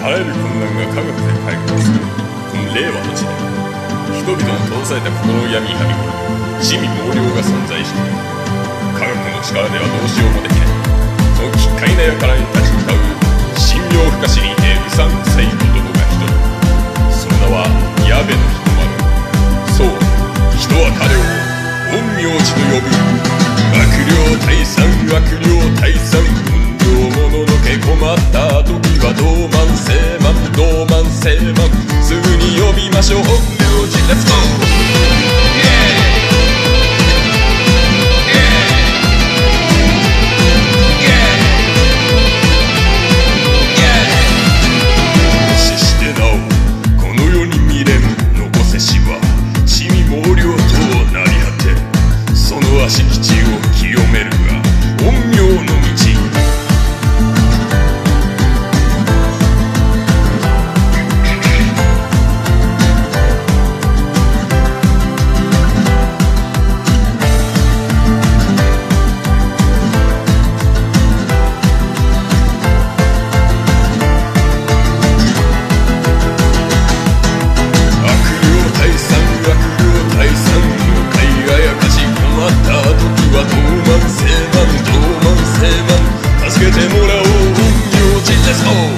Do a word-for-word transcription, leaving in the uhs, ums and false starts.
あらゆる困難が科学で解決するこの令和の時代、人々の閉ざされた心の闇にはびこる地味猛量が存在している。科学の力ではどうしようもできない。その奇怪な輩に立ち向かう神妙不可思議